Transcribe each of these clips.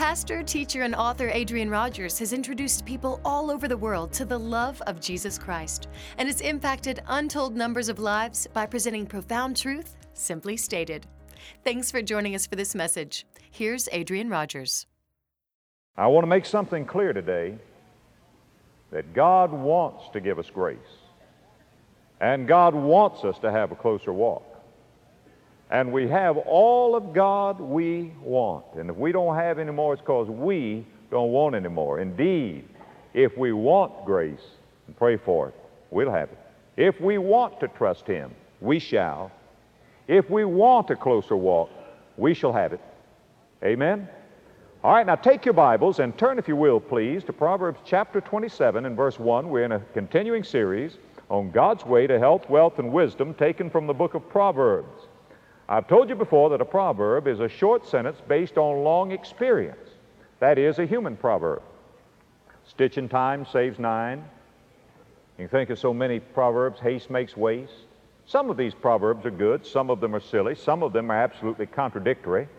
Pastor, teacher, and author Adrian Rogers has introduced people all over the world to the love of Jesus Christ and has impacted untold numbers of lives by presenting profound truth, simply stated. Thanks for joining us for this message. Here's Adrian Rogers. I want to make something clear today, that God wants to give us grace. And God wants us to have a closer walk. And we have all of God we want. And if we don't have any more, it's because we don't want any more. Indeed, if we want grace and pray for it, we'll have it. If we want to trust Him, we shall. If we want a closer walk, we shall have it. Amen? All right, now take your Bibles and turn, if you will, please, to Proverbs chapter 27 and verse 1. We're in a continuing series on God's way to health, wealth, and wisdom taken from the book of Proverbs. I've told you before that a proverb is a short sentence based on long experience. That is a human proverb. Stitch in time saves 9. You think of so many proverbs, haste makes waste. Some of these proverbs are good, some of them are silly, some of them are absolutely contradictory.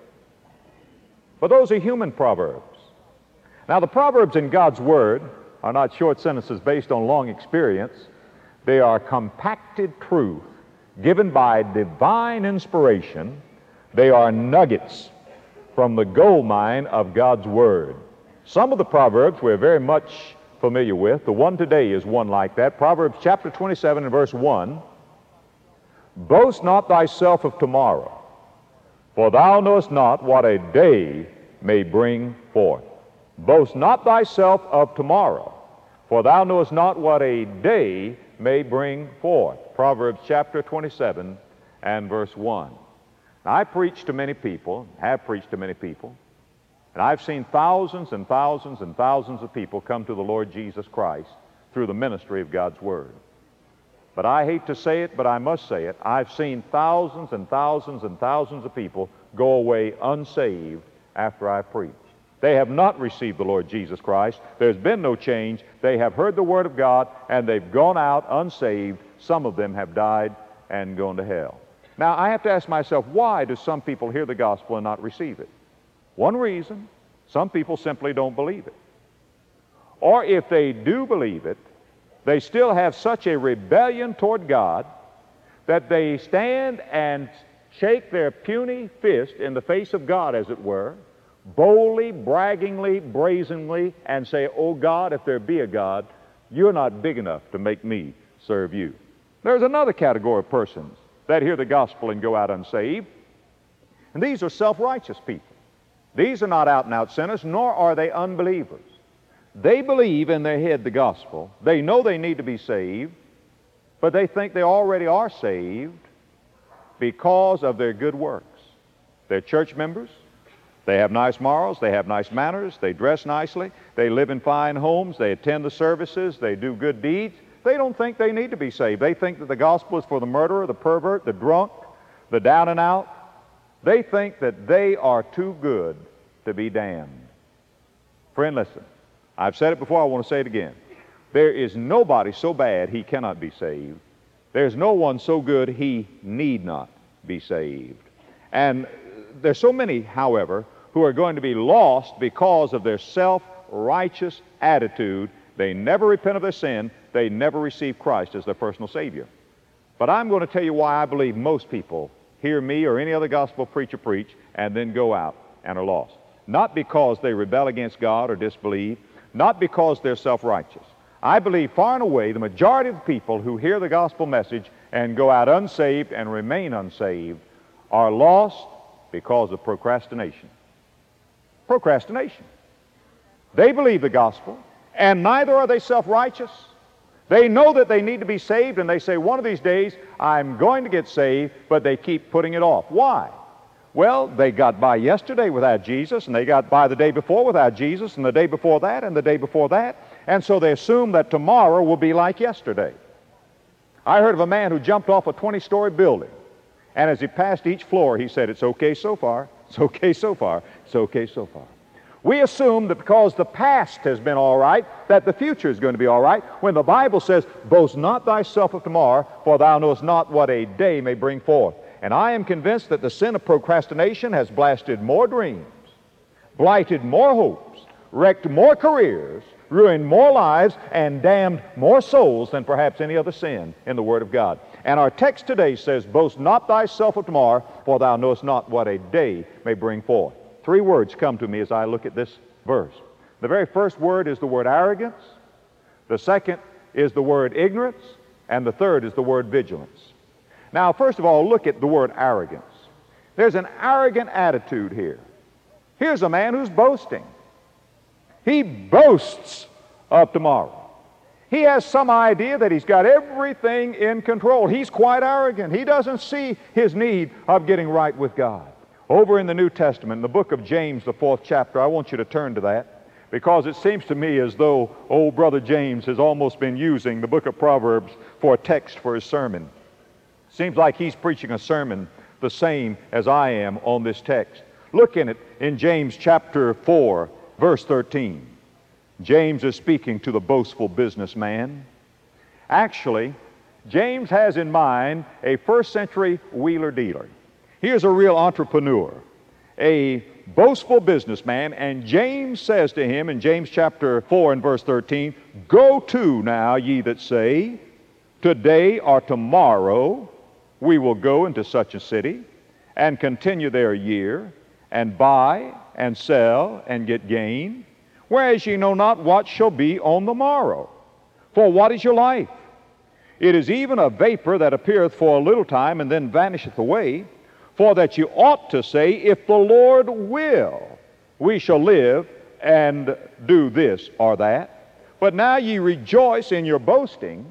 But those are human proverbs. Now, the proverbs in God's Word are not short sentences based on long experience. They are compacted truth given by divine inspiration. They are nuggets from the gold mine of God's Word. Some of the proverbs we're very much familiar with. The one today is one like that. Proverbs chapter 27 and verse 1. Boast not thyself of tomorrow, for thou knowest not what a day may bring forth. Boast not thyself of tomorrow, for thou knowest not what a day may bring forth. Proverbs chapter 27 and verse 1. Now, I preach to many people, have preached to many people, and I've seen thousands and thousands and thousands of people come to the Lord Jesus Christ through the ministry of God's Word. But I hate to say it, but I must say it. I've seen thousands and thousands and thousands of people go away unsaved after I preach. They have not received the Lord Jesus Christ. There's been no change. They have heard the Word of God, and they've gone out unsaved. Some of them have died and gone to hell. Now, I have to ask myself, why do some people hear the gospel and not receive it? One reason, some people simply don't believe it. Or if they do believe it, they still have such a rebellion toward God that they stand and shake their puny fist in the face of God, as it were, boldly, braggingly, brazenly, and say, "Oh God, if there be a God, you're not big enough to make me serve you." There's another category of persons that hear the gospel and go out unsaved, and these are self-righteous people. These are not out-and-out sinners, nor are they unbelievers. They believe in their head the gospel. They know they need to be saved, but they think they already are saved because of their good works. They're church members. They have nice morals. They have nice manners. They dress nicely. They live in fine homes. They attend the services. They do good deeds. They don't think they need to be saved. They think that the gospel is for the murderer, the pervert, the drunk, the down and out. They think that they are too good to be damned. Friend, listen. I've said it before. I want to say it again. There is nobody so bad he cannot be saved. There's no one so good he need not be saved. And there's so many, however, who are going to be lost because of their self-righteous attitude. They never repent of their sin. They never receive Christ as their personal Savior. But I'm going to tell you why I believe most people hear me or any other gospel preacher preach and then go out and are lost. Not because they rebel against God or disbelieve, not because they're self-righteous. I believe far and away the majority of the people who hear the gospel message and go out unsaved and remain unsaved are lost because of procrastination. Procrastination. They believe the gospel, and neither are they self-righteous. They know that they need to be saved, and they say, one of these days, I'm going to get saved, but they keep putting it off. Why? Well, they got by yesterday without Jesus, and they got by the day before without Jesus, and the day before that, and the day before that, and so they assume that tomorrow will be like yesterday. I heard of a man who jumped off a 20-story building, and as he passed each floor, he said, "It's okay so far, it's okay so far, it's okay so far." We assume that because the past has been all right, that the future is going to be all right, when the Bible says, "Boast not thyself of tomorrow, for thou knowest not what a day may bring forth." And I am convinced that the sin of procrastination has blasted more dreams blighted more hopes, wrecked more careers, ruined more lives, and damned more souls than perhaps any other sin in the Word of God. And our text today says, boast not thyself of tomorrow, for thou knowest not what a day may bring forth. Three words come to me as I look at this verse. The very first word is the word arrogance. The second is the word ignorance. And the third is the word vigilance. Now, first of all, look at the word arrogance. There's an arrogant attitude here. Here's a man who's boasting. He boasts of tomorrow. He has some idea that he's got everything in control. He's quite arrogant. He doesn't see his need of getting right with God. Over in the New Testament, in the book of James, the 4th chapter, I want you to turn to that, because it seems to me as though old brother James has almost been using the book of Proverbs for a text for his sermon. Seems like he's preaching a sermon the same as I am on this text. Look in it in James chapter 4, verse 13. James is speaking to the boastful businessman. Actually, James has in mind a first century wheeler dealer. Here's a real entrepreneur, a boastful businessman, and James says to him in James chapter 4 and verse 13, go to now, ye that say, today or tomorrow we will go into such a city and continue there a year and buy and sell and get gain, whereas ye know not what shall be on the morrow. For what is your life? It is even a vapor that appeareth for a little time and then vanisheth away. For that you ought to say, if the Lord will, we shall live and do this or that. But now ye rejoice in your boastings.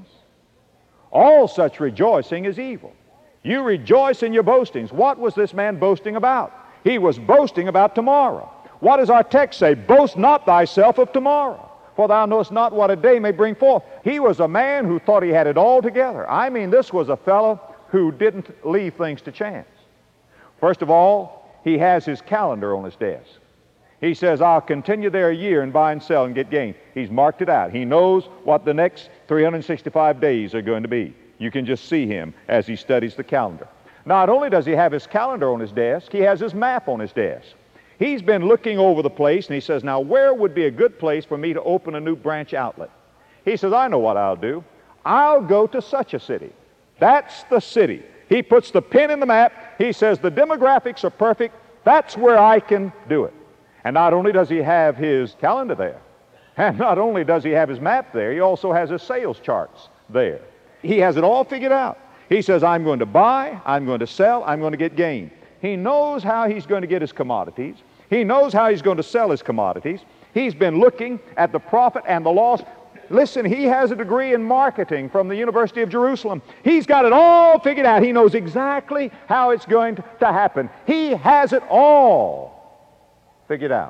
All such rejoicing is evil. You rejoice in your boastings. What was this man boasting about? He was boasting about tomorrow. What does our text say? Boast not thyself of tomorrow, for thou knowest not what a day may bring forth. He was a man who thought he had it all together. I mean, this was a fellow who didn't leave things to chance. First of all, he has his calendar on his desk. He says, I'll continue there a year and buy and sell and get gain. He's marked it out. He knows what the next 365 days are going to be. You can just see him as he studies the calendar. Not only does he have his calendar on his desk, he has his map on his desk. He's been looking over the place, and he says, now where would be a good place for me to open a new branch outlet? He says, I know what I'll do. I'll go to such a city. That's the city. He puts the pin in the map. He says, the demographics are perfect. That's where I can do it. And not only does he have his calendar there, and not only does he have his map there, he also has his sales charts there. He has it all figured out. He says, I'm going to buy, I'm going to sell, I'm going to get gain. He knows how he's going to get his commodities. He knows how he's going to sell his commodities. He's been looking at the profit and the loss. Listen, he has a degree in marketing from the University of Jerusalem. He's got it all figured out. He knows exactly how it's going to happen. He has it all figured out.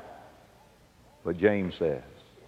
But James says,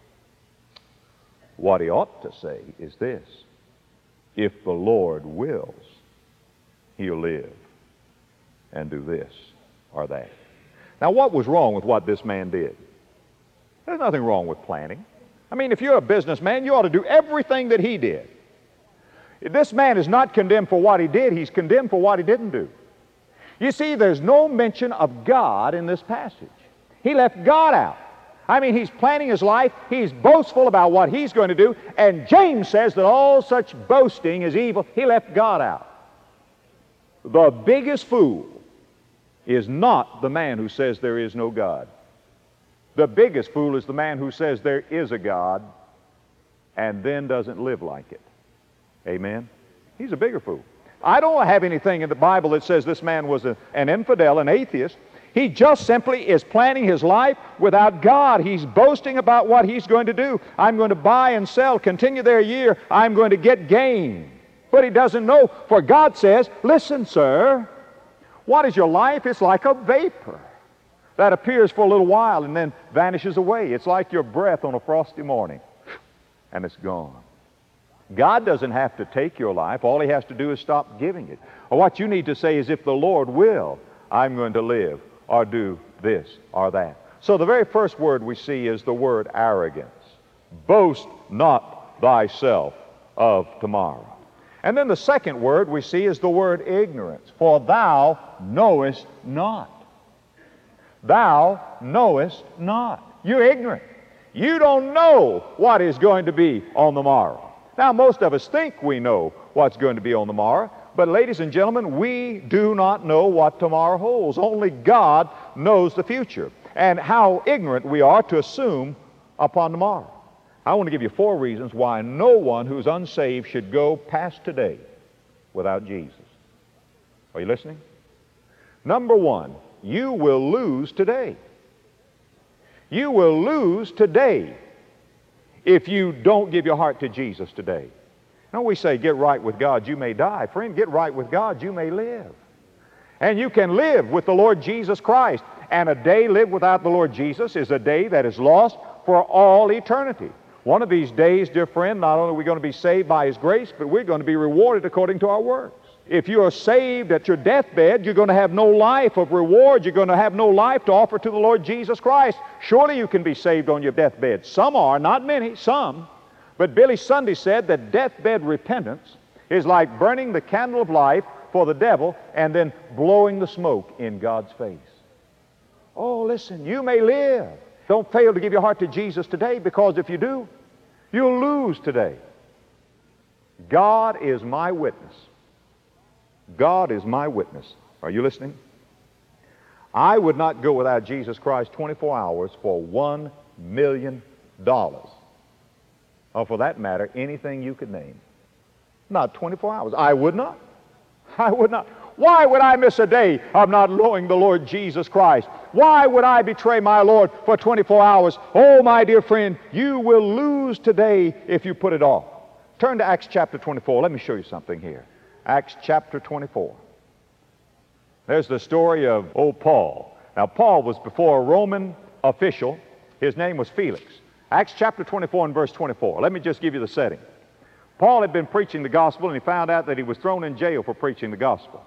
what he ought to say is this: if the Lord wills, he'll live and do this or that. Now, what was wrong with what this man did? There's nothing wrong with planning. I mean, if you're a businessman, you ought to do everything that he did. This man is not condemned for what he did. He's condemned for what he didn't do. You see, there's no mention of God in this passage. He left God out. I mean, he's planning his life. He's boastful about what he's going to do. And James says that all such boasting is evil. He left God out. The biggest fool is not the man who says there is no God. The biggest fool is the man who says there is a God and then doesn't live like it. Amen? He's a bigger fool. I don't have anything in the Bible that says this man was an infidel, an atheist. He just simply is planning his life without God. He's boasting about what he's going to do. I'm going to buy and sell, continue there a year. I'm going to get gain. But he doesn't know, for God says, listen, sir, what is your life? It's like a vapor that appears for a little while and then vanishes away. It's like your breath on a frosty morning, and it's gone. God doesn't have to take your life. All he has to do is stop giving it. Or what you need to say is, if the Lord will, I'm going to live or do this or that. So the very first word we see is the word arrogance. Boast not thyself of tomorrow. And then the second word we see is the word ignorance. For thou knowest not. thou knowest not. You're ignorant. You don't know what is going to be on the morrow. Now, most of us think we know what's going to be on the morrow, but ladies and gentlemen, we do not know what tomorrow holds. Only God knows the future, and how ignorant we are to assume upon tomorrow. I want to give you 4 reasons why no one who's unsaved should go past today without Jesus. Are you listening? Number 1, you will lose today. You will lose today if you don't give your heart to Jesus today. Now we say, get right with God, you may die. Friend, get right with God, you may live. And you can live with the Lord Jesus Christ. And a day lived without the Lord Jesus is a day that is lost for all eternity. One of these days, dear friend, not only are we going to be saved by His grace, but we're going to be rewarded according to our works. If you are saved at your deathbed, you're going to have no life of reward. You're going to have no life to offer to the Lord Jesus Christ. Surely you can be saved on your deathbed. Some are, not many, some. But Billy Sunday said that deathbed repentance is like burning the candle of life for the devil and then blowing the smoke in God's face. Oh, listen, you may live. Don't fail to give your heart to Jesus today, because if you do, you'll lose today. God is my witness. God is my witness. Are you listening? I would not go without Jesus Christ 24 hours for $1 million. Or for that matter, anything you could name. Not 24 hours. I would not. I would not. Why would I miss a day of not knowing the Lord Jesus Christ? Why would I betray my Lord for 24 hours? Oh, my dear friend, you will lose today if you put it off. Turn to Acts chapter 24. Let me show you something here. Acts chapter 24. There's the story of old Paul. Now, Paul was before a Roman official. His name was Felix. Acts chapter 24 and verse 24. Let me just give you the setting. Paul had been preaching the gospel, and he found out that he was thrown in jail for preaching the gospel.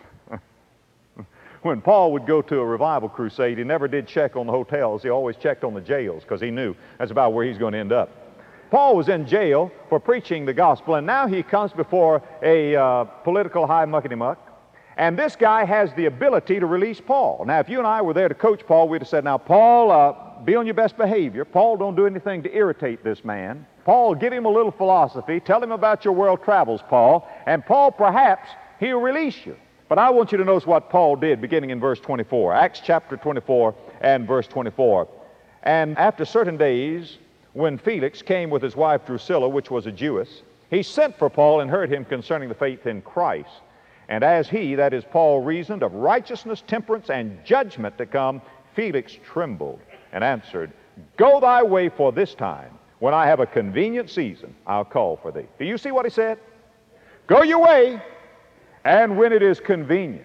When Paul would go to a revival crusade, he never did check on the hotels. He always checked on the jails, because he knew that's about where he's going to end up. Paul was in jail for preaching the gospel, and now he comes before a political high muckety-muck, and this guy has the ability to release Paul. Now, if you and I were there to coach Paul, we'd have said, now, Paul, be on your best behavior. Paul, don't do anything to irritate this man. Paul, give him a little philosophy. Tell him about your world travels, Paul, and Paul, perhaps, he'll release you. But I want you to notice what Paul did beginning in verse 24. Acts chapter 24 and verse 24. And after certain days, when Felix came with his wife Drusilla, which was a Jewess, he sent for Paul and heard him concerning the faith in Christ. And as he, that is Paul, reasoned of righteousness, temperance, and judgment to come, Felix trembled and answered, Go thy way for this time. When I have a convenient season, I'll call for thee. Do you see what he said? Go your way, and when it is convenient.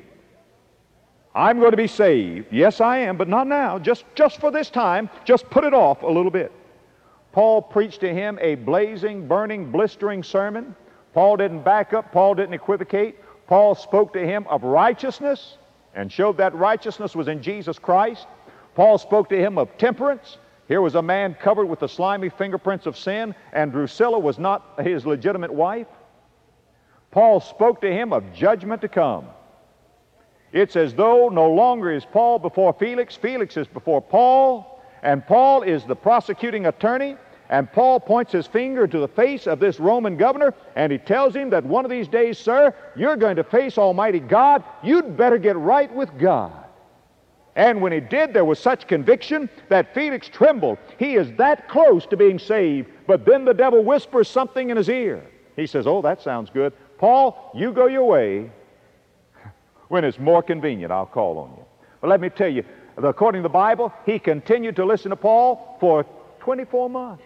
I'm going to be saved. Yes, I am, but not now. Just for this time. Just put it off a little bit. Paul preached to him a blazing, burning, blistering sermon. Paul didn't back up. Paul didn't equivocate. Paul spoke to him of righteousness and showed that righteousness was in Jesus Christ. Paul spoke to him of temperance. Here was a man covered with the slimy fingerprints of sin, and Drusilla was not his legitimate wife. Paul spoke to him of judgment to come. It's as though no longer is Paul before Felix. Felix is before Paul, and Paul is the prosecuting attorney, and Paul points his finger to the face of this Roman governor, and he tells him that one of these days, sir, you're going to face Almighty God. You'd better get right with God. And when he did, there was such conviction that Felix trembled. He is that close to being saved, but then the devil whispers something in his ear. He says, oh, that sounds good. Paul, you go your way. When it's more convenient, I'll call on you. But let me tell you, according to the Bible, he continued to listen to Paul for 24 months.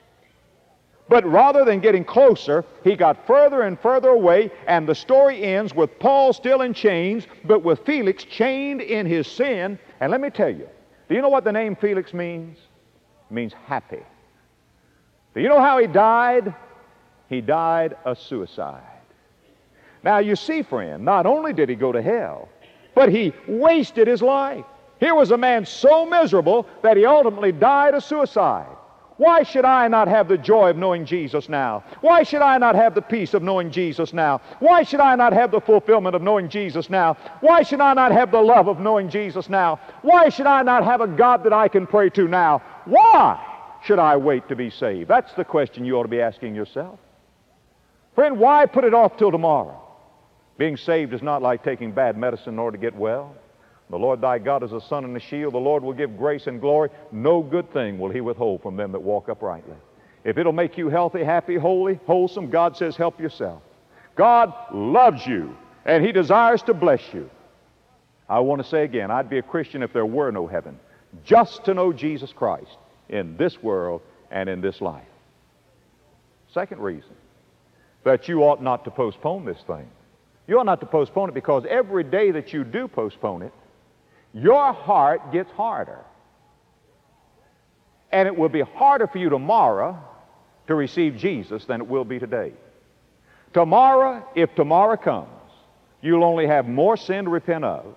But rather than getting closer, he got further and further away, and the story ends with Paul still in chains, but with Felix chained in his sin. And let me tell you, do you know what the name Felix means? It means happy. Do you know how he died? He died a suicide. Now, you see, friend, not only did he go to hell, but he wasted his life. Here was a man so miserable that he ultimately died a suicide. Why should I not have the joy of knowing Jesus now? Why should I not have the peace of knowing Jesus now? Why should I not have the fulfillment of knowing Jesus now? Why should I not have the love of knowing Jesus now? Why should I not have a God that I can pray to now? Why should I wait to be saved? That's the question you ought to be asking yourself. Friend, why put it off till tomorrow? Being saved is not like taking bad medicine in order to get well. The Lord thy God is a sun and a shield. The Lord will give grace and glory. No good thing will he withhold from them that walk uprightly. If it'll make you healthy, happy, holy, wholesome, God says help yourself. God loves you, and he desires to bless you. I want to say again, I'd be a Christian if there were no heaven, just to know Jesus Christ in this world and in this life. Second reason that you ought not to postpone this thing. You ought not to postpone it because every day that you do postpone it, your heart gets harder. And it will be harder for you tomorrow to receive Jesus than it will be today. Tomorrow, if tomorrow comes, you'll only have more sin to repent of,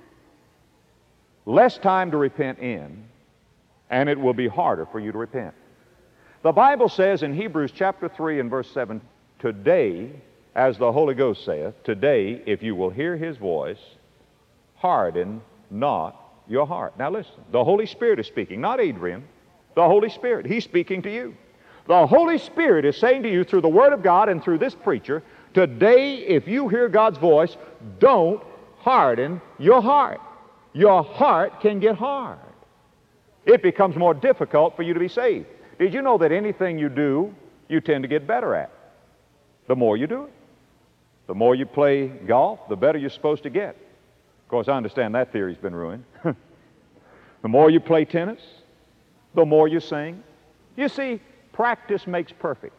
less time to repent in, and it will be harder for you to repent. The Bible says in Hebrews chapter 3 and verse 7, today, as the Holy Ghost saith, today, if you will hear his voice, harden not your heart. Now listen, the Holy Spirit is speaking, not Adrian, the Holy Spirit. He's speaking to you. The Holy Spirit is saying to you through the Word of God and through this preacher, today, if you hear God's voice, don't harden your heart. Your heart can get hard. It becomes more difficult for you to be saved. Did you know that anything you do, you tend to get better at? The more you do it. The more you play golf, the better you're supposed to get. Of course, I understand that theory's been ruined. The more you play tennis, the more you sing. You see, practice makes perfect.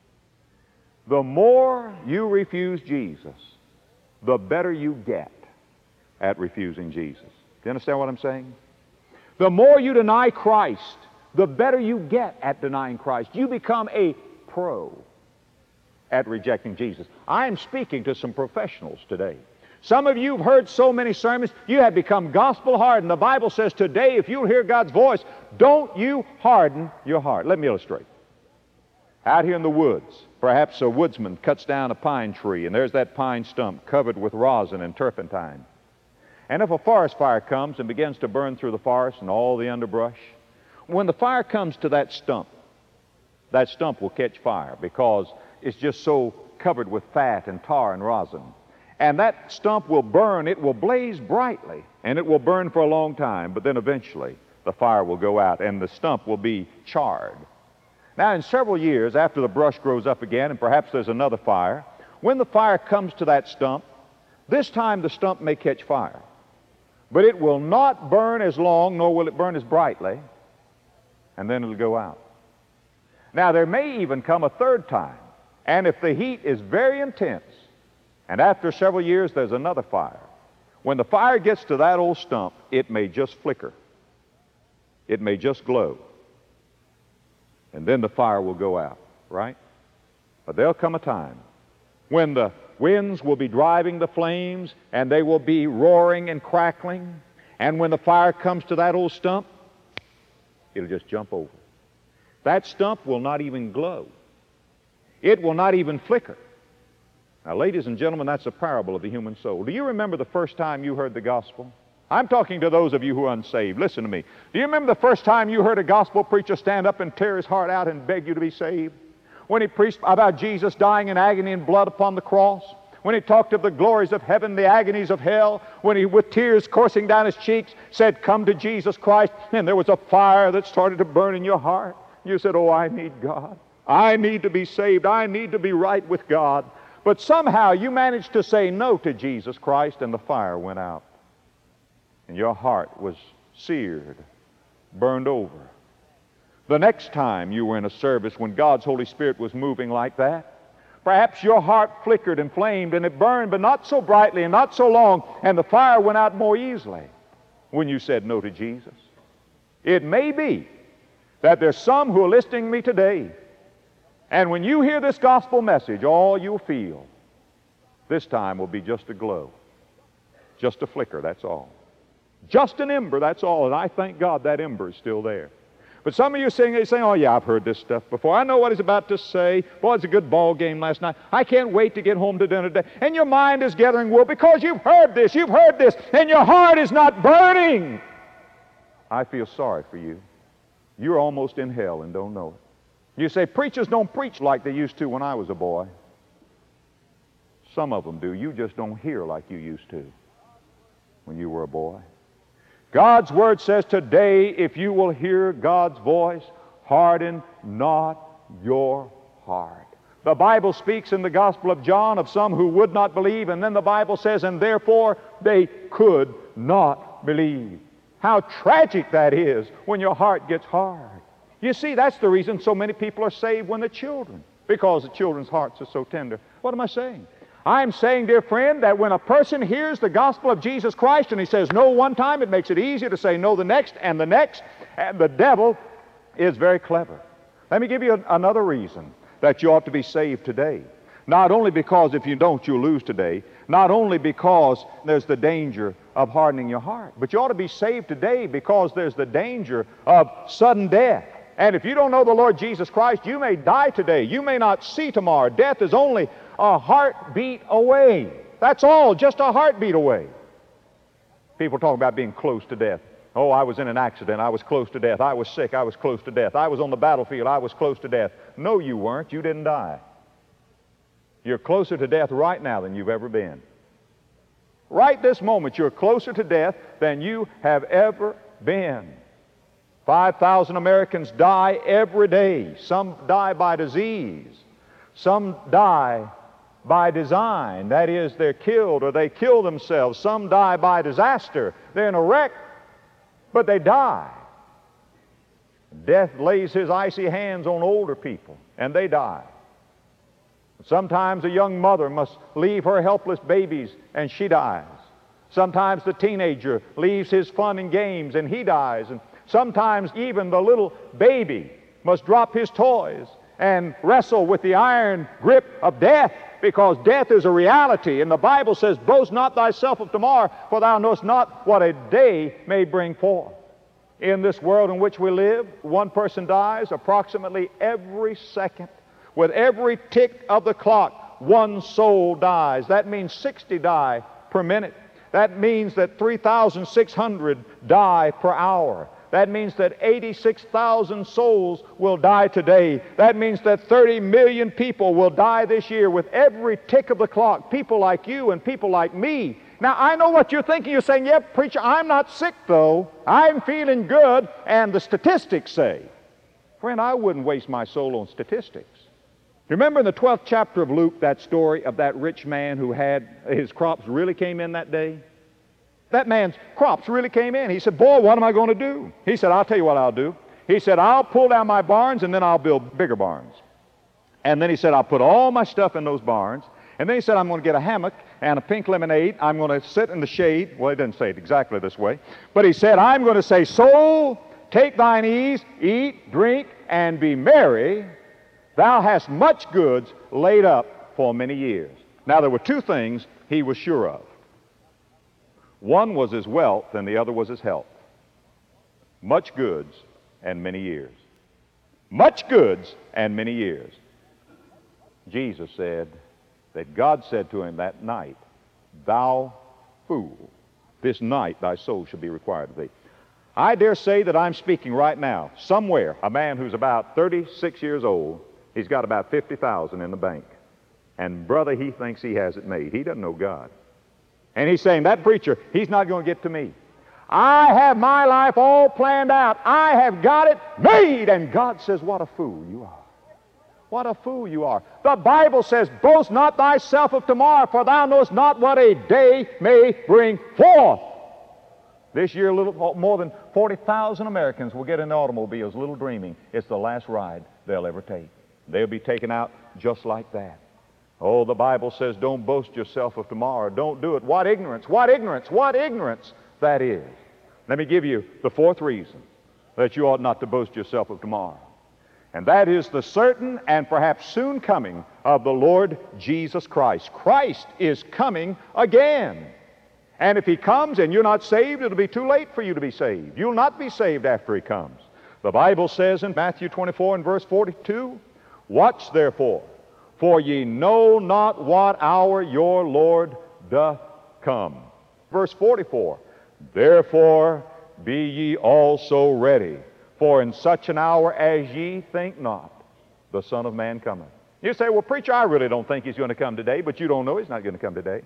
The more you refuse Jesus, the better you get at refusing Jesus. Do you understand what I'm saying? The more you deny Christ, the better you get at denying Christ. You become a pro at rejecting Jesus. I am speaking to some professionals today. Some of you have heard so many sermons, you have become gospel hardened. The Bible says today, if you'll hear God's voice, don't you harden your heart. Let me illustrate. Out here in the woods, perhaps a woodsman cuts down a pine tree, and there's that pine stump covered with rosin and turpentine. And if a forest fire comes and begins to burn through the forest and all the underbrush, when the fire comes to that stump will catch fire because it's just so covered with fat and tar and rosin. And that stump will burn, it will blaze brightly, and it will burn for a long time, but then eventually the fire will go out and the stump will be charred. Now, in several years, after the brush grows up again and perhaps there's another fire, when the fire comes to that stump, this time the stump may catch fire. But it will not burn as long, nor will it burn as brightly, and then it'll go out. Now, there may even come a third time, and if the heat is very intense, and after several years there's another fire, when the fire gets to that old stump, it may just flicker. It may just glow. And then the fire will go out, right? But there'll come a time when the winds will be driving the flames and they will be roaring and crackling, and when the fire comes to that old stump, it'll just jump over. That stump will not even glow. It will not even flicker. Now, ladies and gentlemen, that's a parable of the human soul. Do you remember the first time you heard the gospel? I'm talking to those of you who are unsaved. Listen to me. Do you remember the first time you heard a gospel preacher stand up and tear his heart out and beg you to be saved? When he preached about Jesus dying in agony and blood upon the cross? When he talked of the glories of heaven, the agonies of hell? When he, with tears coursing down his cheeks, said, "Come to Jesus Christ," and there was a fire that started to burn in your heart? You said, "Oh, I need God. I need to be saved. I need to be right with God." But somehow you managed to say no to Jesus Christ, and the fire went out. And your heart was seared, burned over. The next time you were in a service when God's Holy Spirit was moving like that, perhaps your heart flickered and flamed, and it burned, but not so brightly and not so long, and the fire went out more easily when you said no to Jesus. It may be that there's some who are listening to me today, and when you hear this gospel message, all you'll feel this time will be just a glow, just a flicker, that's all. Just an ember, that's all, and I thank God that ember is still there. But some of you saying, oh yeah, I've heard this stuff before. I know what he's about to say. Boy, it's a good ball game last night. I can't wait to get home to dinner today. And your mind is gathering wool because you've heard this, and your heart is not burning. I feel sorry for you. You're almost in hell and don't know it. You say, preachers don't preach like they used to when I was a boy. Some of them do. You just don't hear like you used to when you were a boy. God's Word says today, if you will hear God's voice, harden not your heart. The Bible speaks in the Gospel of John of some who would not believe, and then the Bible says, and therefore they could not believe. How tragic that is when your heart gets hard. You see, that's the reason so many people are saved when they're children, because the children's hearts are so tender. What am I saying? I'm saying, dear friend, that when a person hears the gospel of Jesus Christ and he says no one time, it makes it easier to say no the next, and the devil is very clever. Let me give you another reason that you ought to be saved today. Not only because if you don't, you'll lose today, not only because there's the danger of hardening your heart, but you ought to be saved today because there's the danger of sudden death. And if you don't know the Lord Jesus Christ, you may die today. You may not see tomorrow. Death is only a heartbeat away. That's all, just a heartbeat away. People talk about being close to death. Oh, I was in an accident. I was close to death. I was sick. I was close to death. I was on the battlefield. I was close to death. No, you weren't. You didn't die. You're closer to death right now than you've ever been. Right this moment, you're closer to death than you have ever been. 5,000 Americans die every day. Some die by disease. Some die by design. That is, they're killed or they kill themselves. Some die by disaster. They're in a wreck, but they die. Death lays his icy hands on older people, and they die. Sometimes a young mother must leave her helpless babies, and she dies. Sometimes the teenager leaves his fun and games, and he dies. And sometimes even the little baby must drop his toys and wrestle with the iron grip of death, because death is a reality. And the Bible says, boast not thyself of tomorrow, for thou knowest not what a day may bring forth. In this world in which we live, one person dies approximately every second. With every tick of the clock, one soul dies. That means 60 die per minute. That means that 3,600 die per hour. That means that 86,000 souls will die today. That means that 30 million people will die this year with every tick of the clock. People like you and people like me. Now, I know what you're thinking. You're saying, yeah, preacher, I'm not sick, though. I'm feeling good, and the statistics say. Friend, I wouldn't waste my soul on statistics. Remember in the 12th chapter of Luke, that story of that rich man who had his crops really came in that day? That man's crops really came in. He said, boy, what am I going to do? He said, I'll tell you what I'll do. He said, I'll pull down my barns and then I'll build bigger barns. And then he said, I'll put all my stuff in those barns. And then he said, I'm going to get a hammock and a pink lemonade. I'm going to sit in the shade. Well, he didn't say it exactly this way. But he said, I'm going to say, soul, take thine ease, eat, drink, and be merry. Thou hast much goods laid up for many years. Now, there were two things he was sure of. One was his wealth, and the other was his health. Much goods and many years. Much goods and many years. Jesus said that God said to him that night, thou fool, this night thy soul shall be required of thee. I dare say that I'm speaking right now, somewhere, a man who's about 36 years old, he's got about 50,000 in the bank. And brother, he thinks he has it made. He doesn't know God. And he's saying, that preacher, he's not going to get to me. I have my life all planned out. I have got it made. And God says, what a fool you are. What a fool you are. The Bible says, boast not thyself of tomorrow, for thou knowest not what a day may bring forth. This year, a little more than 40,000 Americans will get in automobiles, little dreaming it's the last ride they'll ever take. They'll be taken out just like that. Oh, the Bible says, don't boast yourself of tomorrow. Don't do it. What ignorance, what ignorance, what ignorance that is. Let me give you the fourth reason that you ought not to boast yourself of tomorrow. And that is the certain and perhaps soon coming of the Lord Jesus Christ. Christ is coming again. And if he comes and you're not saved, it'll be too late for you to be saved. You'll not be saved after he comes. The Bible says in Matthew 24 and verse 42, "Watch therefore, for ye know not what hour your Lord doth come." Verse 44, "Therefore be ye also ready, for in such an hour as ye think not, the Son of Man cometh." You say, "Well, preacher, I really don't think he's going to come today," but you don't know he's not going to come today.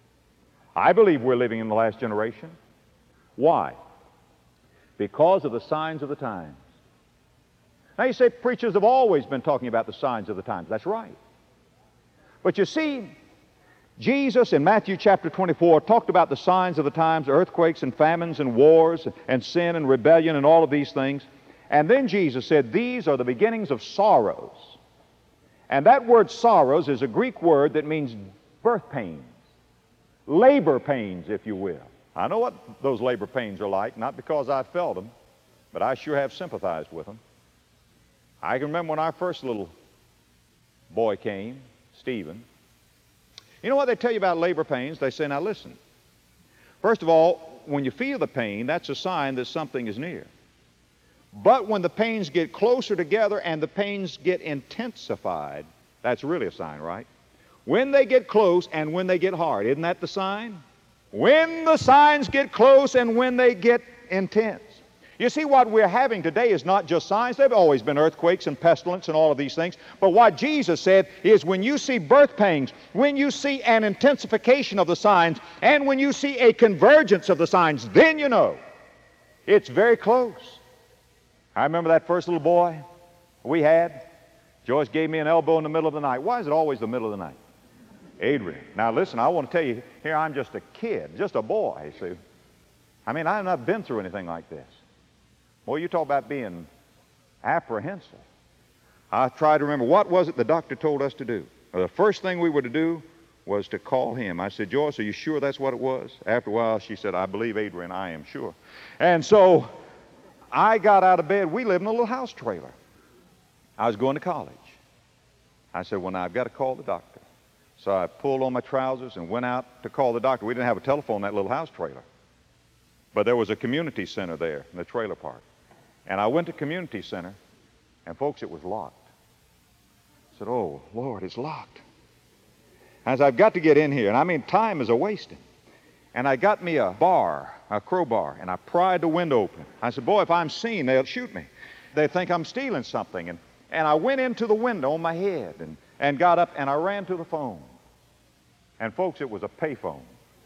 I believe we're living in the last generation. Why? Because of the signs of the times. Now you say preachers have always been talking about the signs of the times. That's right. But you see, Jesus in Matthew chapter 24 talked about the signs of the times, earthquakes and famines and wars and sin and rebellion and all of these things. And then Jesus said, "These are the beginnings of sorrows." And that word sorrows is a Greek word that means birth pains, labor pains, if you will. I know what those labor pains are like, not because I felt them, but I sure have sympathized with them. I can remember when our first little boy came, Stephen. You know what they tell you about labor pains? They say, now listen, first of all, when you feel the pain, that's a sign that something is near. But when the pains get closer together and the pains get intensified, that's really a sign, right? When they get close and when they get hard, isn't that the sign? When the signs get close and when they get intense. You see, what we're having today is not just signs. There have always been earthquakes and pestilence and all of these things. But what Jesus said is when you see birth pains, when you see an intensification of the signs, and when you see a convergence of the signs, then you know it's very close. I remember that first little boy we had. Joyce gave me an elbow in the middle of the night. Why is it always the middle of the night? Adrian. Now listen, I want to tell you, here I'm just a kid, just a boy, you see. I mean, I've not been through anything like this. Boy, you talk about being apprehensive. I tried to remember, what was it the doctor told us to do? Well, the first thing we were to do was to call him. I said, Joyce, are you sure that's what it was? After a while, she said, I believe, Adrian, I am sure. And so I got out of bed. We lived in a little house trailer. I was going to college. I said, well, now I've got to call the doctor. So I pulled on my trousers and went out to call the doctor. We didn't have a telephone in that little house trailer. But there was a community center there in the trailer park. And I went to community center, and folks, it was locked. I said, oh, Lord, it's locked. As I've got to get in here, and I mean, time is a-wasting. And I got me a bar, a crowbar, and I pried the window open. I said, boy, if I'm seen, they'll shoot me. They think I'm stealing something. And I went into the window on my head and got up, and I ran to the phone. And folks, it was a payphone.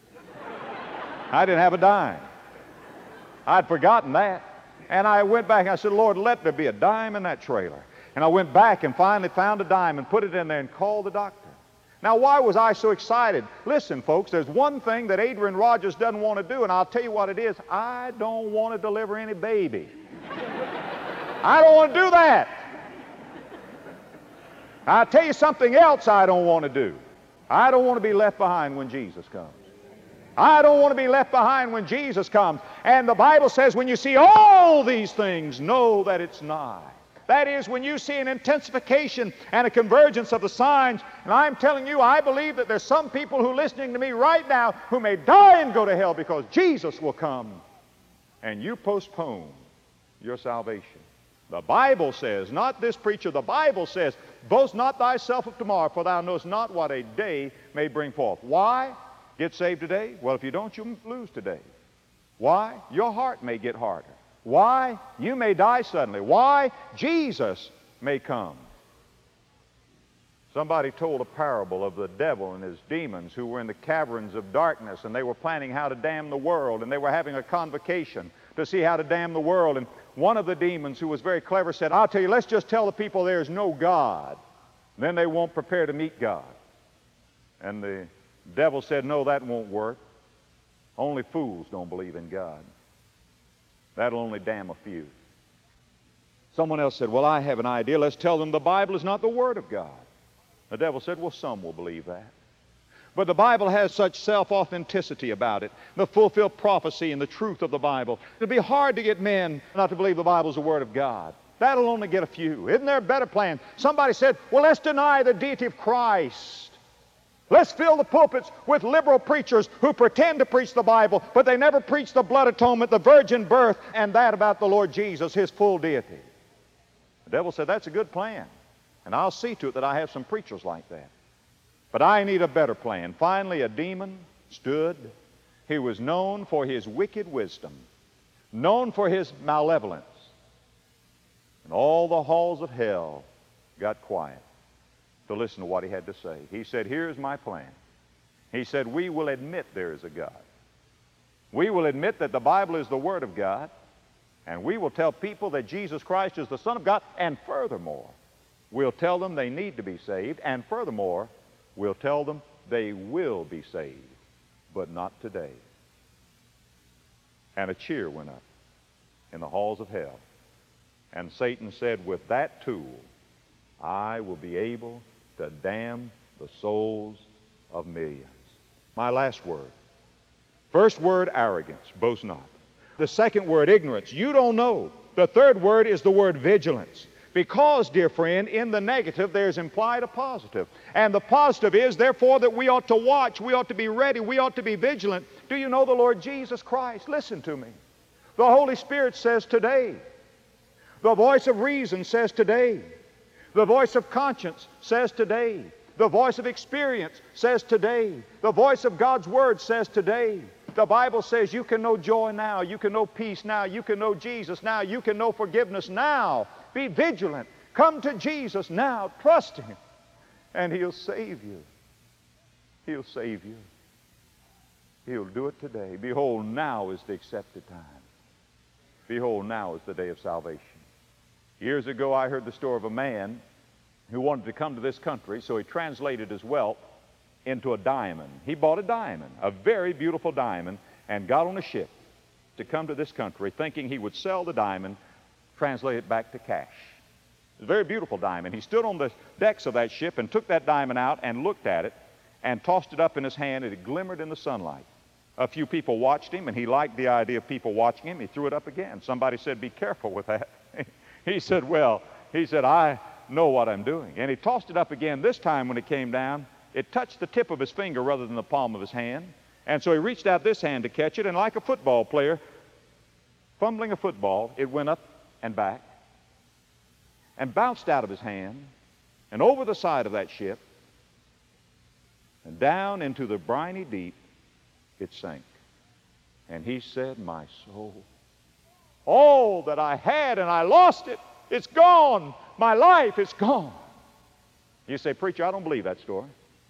I didn't have a dime. I'd forgotten that. And I went back and I said, Lord, let there be a dime in that trailer. And I went back and finally found a dime and put it in there and called the doctor. Now, why was I so excited? Listen, folks, there's one thing that Adrian Rogers doesn't want to do, and I'll tell you what it is. I don't want to deliver any baby. I don't want to do that. I'll tell you something else I don't want to do. I don't want to be left behind when Jesus comes. I don't want to be left behind when Jesus comes. And the Bible says, when you see all these things, know that it's nigh. That is, when you see an intensification and a convergence of the signs. And I'm telling you, I believe that there's some people who are listening to me right now who may die and go to hell because Jesus will come. And you postpone your salvation. The Bible says, not this preacher, the Bible says, boast not thyself of tomorrow, for thou knowest not what a day may bring forth. Why? Get saved today? Well, if you don't, you'll lose today. Why? Your heart may get harder. Why? You may die suddenly. Why? Jesus may come. Somebody told a parable of the devil and his demons who were in the caverns of darkness, and they were planning how to damn the world, and they were having a convocation to see how to damn the world. And one of the demons, who was very clever, said, I'll tell you, let's just tell the people there's no God. Then they won't prepare to meet God. And the devil said, no, that won't work. Only fools don't believe in God. That'll only damn a few. Someone else said, well, I have an idea. Let's tell them the Bible is not the Word of God. The devil said, well, some will believe that. But the Bible has such self-authenticity about it, the fulfilled prophecy and the truth of the Bible. It'll be hard to get men not to believe the Bible is the Word of God. That'll only get a few. Isn't there a better plan? Somebody said, well, let's deny the deity of Christ. Let's fill the pulpits with liberal preachers who pretend to preach the Bible, but they never preach the blood atonement, the virgin birth, and that about the Lord Jesus, His full deity. The devil said, that's a good plan, and I'll see to it that I have some preachers like that. But I need a better plan. Finally, a demon stood. He was known for his wicked wisdom, known for his malevolence. And all the halls of hell got quiet to listen to what he had to say. He said, here's my plan. He said, we will admit there is a God. We will admit that the Bible is the Word of God, and we will tell people that Jesus Christ is the Son of God, and furthermore, we'll tell them they need to be saved, and furthermore, we'll tell them they will be saved, but not today. And a cheer went up in the halls of hell. And Satan said, with that tool, I will be able to damn the souls of millions. My last word. First word, arrogance, boast not. The second word, ignorance. You don't know. The third word is the word vigilance. Because, dear friend, in the negative there's implied a positive. And the positive is, therefore, that we ought to watch, we ought to be ready, we ought to be vigilant. Do you know the Lord Jesus Christ? Listen to me. The Holy Spirit says today. The voice of reason says today. The voice of conscience says today. The voice of experience says today. The voice of God's Word says today. The Bible says you can know joy now, you can know peace now, you can know Jesus now, you can know forgiveness now. Be vigilant. Come to Jesus now. Trust Him. And He'll save you. He'll save you. He'll do it today. Behold, now is the accepted time. Behold, now is the day of salvation. Years ago, I heard the story of a man who wanted to come to this country, so he translated his wealth into a diamond. He bought a diamond, a very beautiful diamond, and got on a ship to come to this country, thinking he would sell the diamond, translate it back to cash. It was a very beautiful diamond. He stood on the decks of that ship and took that diamond out and looked at it and tossed it up in his hand, and it glimmered in the sunlight. A few people watched him, and he liked the idea of people watching him. He threw it up again. Somebody said, be careful with that. He said, I know what I'm doing. And he tossed it up again. This time when it came down, it touched the tip of his finger rather than the palm of his hand. And so he reached out this hand to catch it, and like a football player fumbling a football, it went up and back and bounced out of his hand and over the side of that ship and down into the briny deep it sank. And he said, my soul, all that I had and I lost it, it's gone. My life is gone. You say, preacher, I don't believe that story.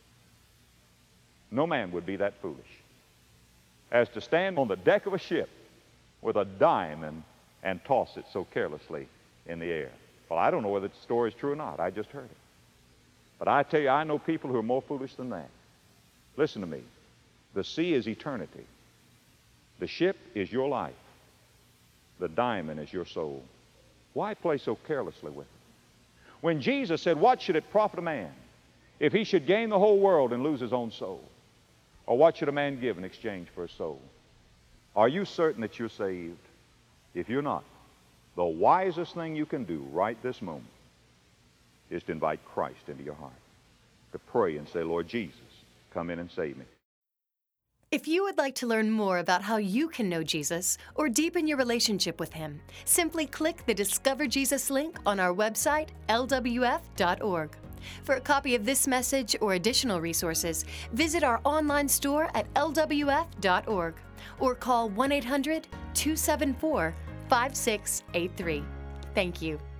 No man would be that foolish as to stand on the deck of a ship with a diamond and toss it so carelessly in the air. Well, I don't know whether the story is true or not. I just heard it. But I tell you, I know people who are more foolish than that. Listen to me. The sea is eternity. The ship is your life. The diamond is your soul. Why play so carelessly with it? When Jesus said, what should it profit a man if he should gain the whole world and lose his own soul? Or what should a man give in exchange for his soul? Are you certain that you're saved? If you're not, the wisest thing you can do right this moment is to invite Christ into your heart, to pray and say, Lord Jesus, come in and save me. If you would like to learn more about how you can know Jesus or deepen your relationship with Him, simply click the Discover Jesus link on our website, lwf.org. For a copy of this message or additional resources, visit our online store at lwf.org or call 1-800-274-5683. Thank you.